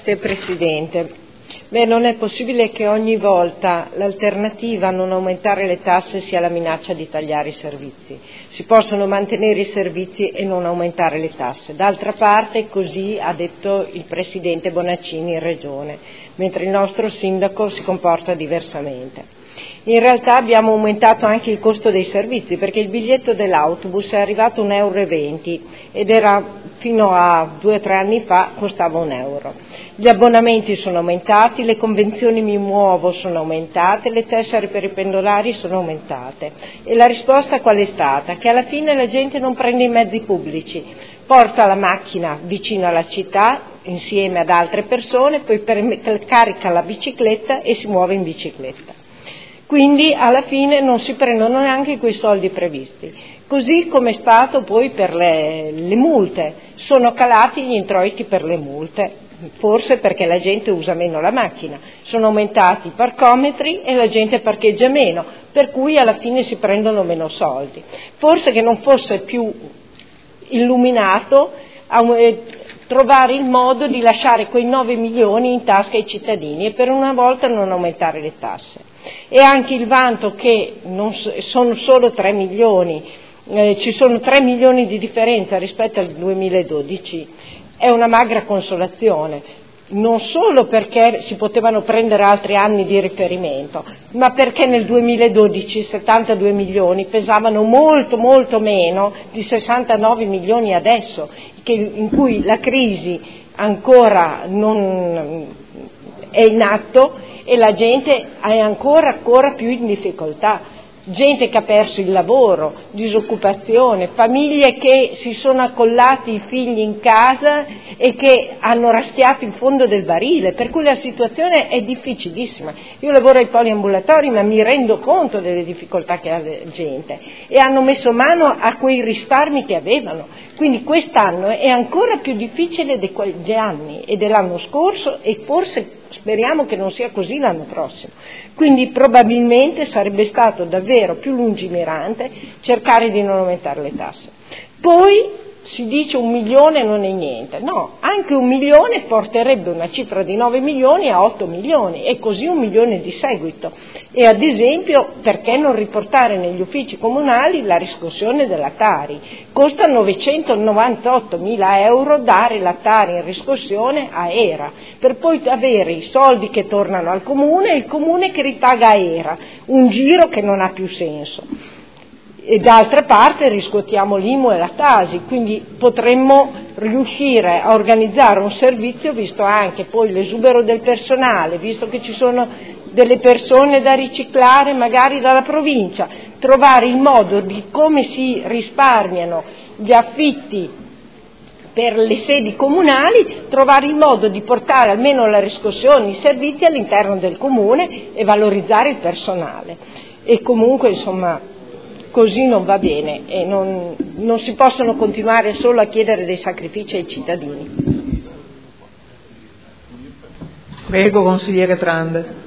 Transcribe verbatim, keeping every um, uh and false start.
Grazie Presidente. Beh, non è possibile che ogni volta l'alternativa a non aumentare le tasse sia la minaccia di tagliare i servizi. Si possono mantenere i servizi e non aumentare le tasse. D'altra parte così ha detto il Presidente Bonaccini in Regione, mentre il nostro Sindaco si comporta diversamente. In realtà abbiamo aumentato anche il costo dei servizi, perché il biglietto dell'autobus è arrivato a un euro e venti ed era fino a due o tre anni fa costava un euro. Gli abbonamenti sono aumentati, le convenzioni Mi Muovo sono aumentate, le tessere per i pendolari sono aumentate. E la risposta qual è stata? Che alla fine la gente non prende i mezzi pubblici, porta la macchina vicino alla città insieme ad altre persone, poi per, carica la bicicletta e si muove in bicicletta. Quindi alla fine non si prendono neanche quei soldi previsti. Così come è stato poi per le, le multe, sono calati gli introiti per le multe, forse perché la gente usa meno la macchina, sono aumentati i parcometri e la gente parcheggia meno, per cui alla fine si prendono meno soldi. Forse che non fosse più illuminato trovare il modo di lasciare quei nove milioni in tasca ai cittadini e per una volta non aumentare le tasse. E anche il vanto che non sono solo tre milioni, eh, ci sono tre milioni di differenza rispetto al duemiladodici, è una magra consolazione, non solo perché si potevano prendere altri anni di riferimento, ma perché nel duemiladodici settantadue milioni pesavano molto molto meno di sessantanove milioni adesso, che, in cui la crisi ancora non è in atto e la gente è ancora, ancora più in difficoltà. Gente che ha perso il lavoro, disoccupazione, famiglie che si sono accollati i figli in casa e che hanno raschiato il fondo del barile, per cui la situazione è difficilissima. Io lavoro ai poliambulatori ma mi rendo conto delle difficoltà che ha la gente e hanno messo mano a quei risparmi che avevano, quindi quest'anno è ancora più difficile degli anni e dell'anno scorso e forse speriamo che non sia così l'anno prossimo. Quindi probabilmente sarebbe stato davvero più lungimirante cercare di non aumentare le tasse. Poi si dice un milione non è niente, no, anche un milione porterebbe una cifra di nove milioni a otto milioni e così un milione di seguito. E ad esempio perché non riportare negli uffici comunali la riscossione della Tari? Costa novecentonovantotto mila euro dare la Tari in riscossione a Era, per poi avere i soldi che tornano al comune e il comune che ripaga a Era, un giro che non ha più senso. E d'altra parte riscuotiamo l'I M U e la Tasi, quindi potremmo riuscire a organizzare un servizio, visto anche poi l'esubero del personale, visto che ci sono delle persone da riciclare magari dalla provincia, trovare il modo di come si risparmiano gli affitti per le sedi comunali, trovare il modo di portare almeno la riscossione, i servizi all'interno del comune e valorizzare il personale. E comunque insomma così non va bene e non, non si possono continuare solo a chiedere dei sacrifici ai cittadini. Prego, consigliere Trande.